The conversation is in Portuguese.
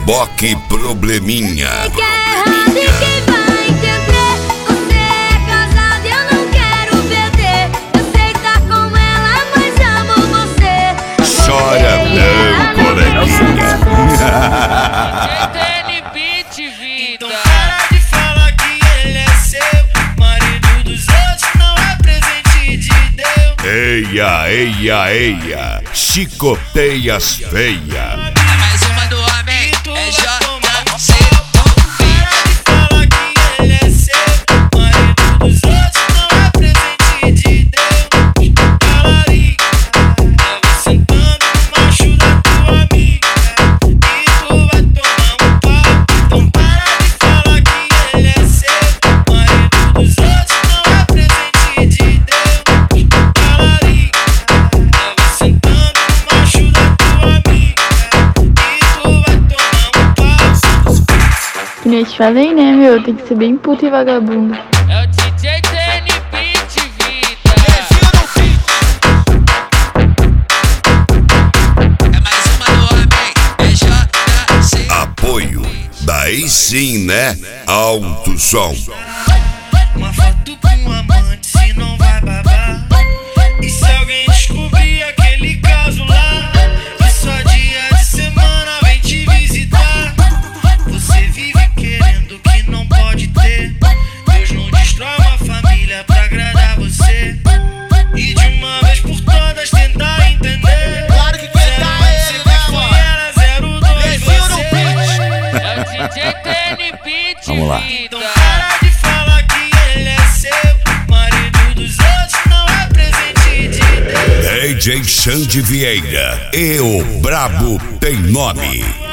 reboque probleminha. Chora não, coleguinha. Então para de falar que ele é seu, marido dos outros não é presente de Deus. Eia, eia, eia, chicoteias feia. É mais uma do homem, é JC. Para de falar que ele é seu, marido dos outros não é presente de Deus. Talarica, tava sentando no macho da tua amiga e tu vai tomar um pau. Então para de falar que ele é seu, marido dos outros não é presente de Deus. Talarica, tava sentando no macho da tua amiga e tu vai tomar um pau. Que nem eu te falei, né, meu? Tem que ser bem puta e vagabundo. É o DJ TNP de vida. É mais uma do homem, é JC. Apoio, daí sim, né? Alto som. Uma foto com amante, se não vai babar. E se alguém descobrir aquele caso lá, que só dia de semana vem te visitar. Você vive querendo o que não pode ter. Deus não destrói uma família pra agradar você. E de uma vez por todas tentar entender. Claro que quem tá ele, né, mano? Foi ela 02 você. É o DJ TNP de Vamos lá. Então vida. para de falar que ele é seu, marido dos outros não é presente de Deus. DJ Xande Vieira e o Brabo tem nome.